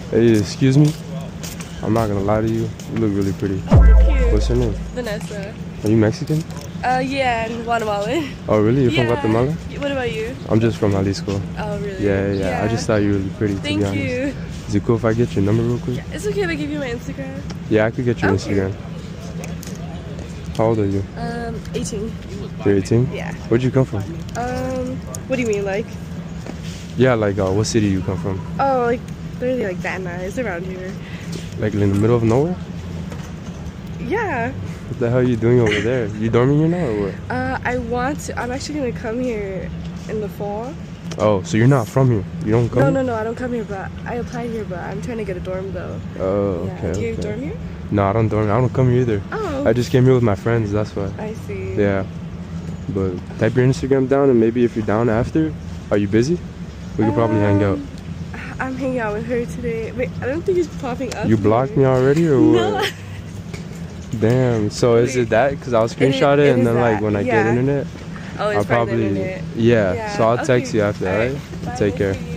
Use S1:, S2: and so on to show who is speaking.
S1: Hey, excuse me. I'm not gonna lie to you. You look really pretty.
S2: Oh, thank you.
S1: What's your name?
S2: Vanessa.
S1: Are you Mexican?
S2: Yeah, and Guatemala.
S1: Oh, really? You're
S2: Yeah.
S1: from Guatemala?
S2: What about you?
S1: I'm just from Jalisco.
S2: Oh, really?
S1: Yeah. I just thought you were really pretty, to
S2: Thank
S1: be honest.
S2: you.
S1: Is it cool if I get your number real quick?
S2: Yeah, it's okay if I give you my Instagram.
S1: Yeah, I could get your
S2: Okay.
S1: Instagram. How old are you?
S2: 18.
S1: You're 18?
S2: Yeah.
S1: Where'd you come from?
S2: What do you mean, like?
S1: Yeah, like what city you come from?
S2: Oh, like, literally like Van Nuys, around here.
S1: Like in the middle of nowhere?
S2: Yeah.
S1: What the hell are you doing over there? You dorming here now or what?
S2: I'm actually gonna come here in the fall.
S1: Oh, so you're not from here? You don't come?
S2: No, I don't come here, but I applied here, but I'm trying to get a dorm though.
S1: Oh,
S2: Yeah.
S1: okay.
S2: Do you
S1: okay.
S2: dorm here?
S1: No, I don't dorm. I don't come here either.
S2: Oh.
S1: I just came here with my friends. That's why.
S2: I see.
S1: Yeah. But type your Instagram down, and maybe if you're down after, are you busy? We could probably hang out.
S2: I'm hanging out with her today. Wait, I don't think it's popping up.
S1: You blocked
S2: here.
S1: me already, or
S2: No.
S1: what? Damn. So is it that? Because I'll screenshot it,
S2: it
S1: and
S2: is
S1: then like
S2: that,
S1: when I get
S2: yeah.
S1: internet,
S2: Oh, it's
S1: I'll
S2: probably
S1: probably
S2: the internet.
S1: yeah. So I'll text
S2: okay.
S1: you after. Alright.
S2: Bye,
S1: Take care.
S2: thank you.